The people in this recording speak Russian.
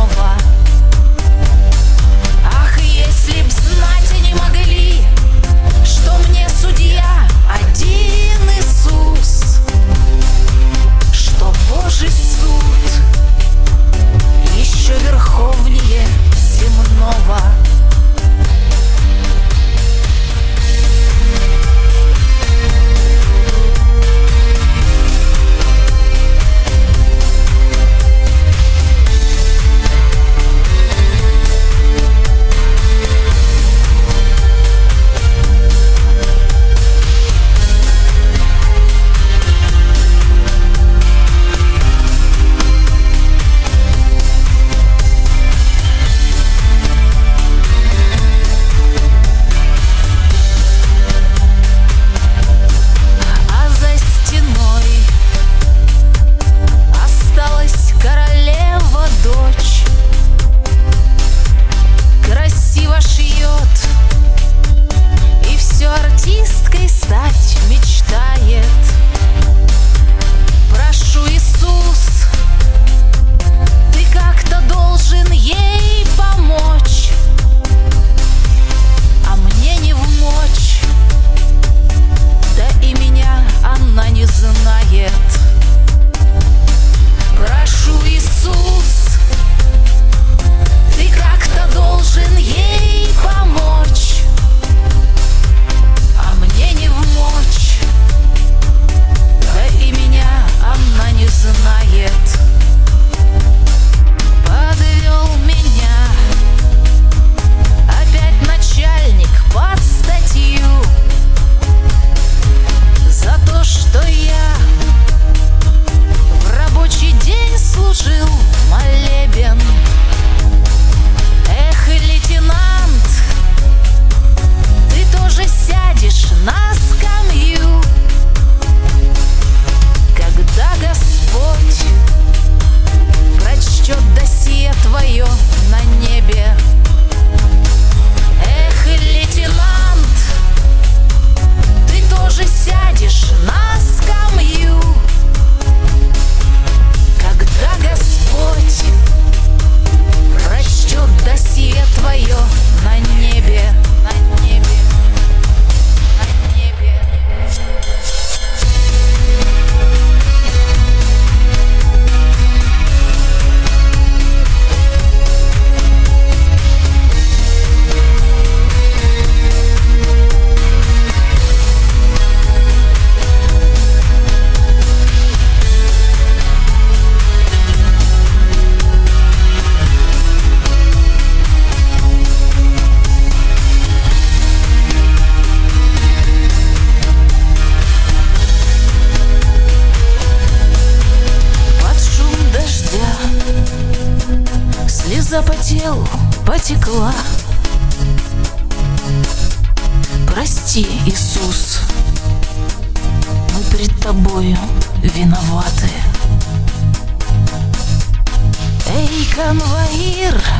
снова. Ах, если б знать и не могли, что мне судья один Иисус, что Божий суд еще верховнее земного. Артисткой стать мечтает. Прошу, Иисус, ты как-то должен ей помочь, а мне не вмочь, да и меня она не знает. Прошу, Иисус, ты как-то должен ей помочь, мне не вмочь, да и меня она не знает. Подвел меня опять начальник под статью за то, что я в рабочий день служил молебен. Эх, лейтенант, ты тоже сядешь на скамью, когда Господь прочтет досье твое на небе. Эх, лейтенант, ты тоже сядешь на скамью, когда Господь прочтет досье твое на небе. На небе. Слеза по телу потекла. Прости, Иисус, мы пред Тобою виноваты. Эй, конвоир,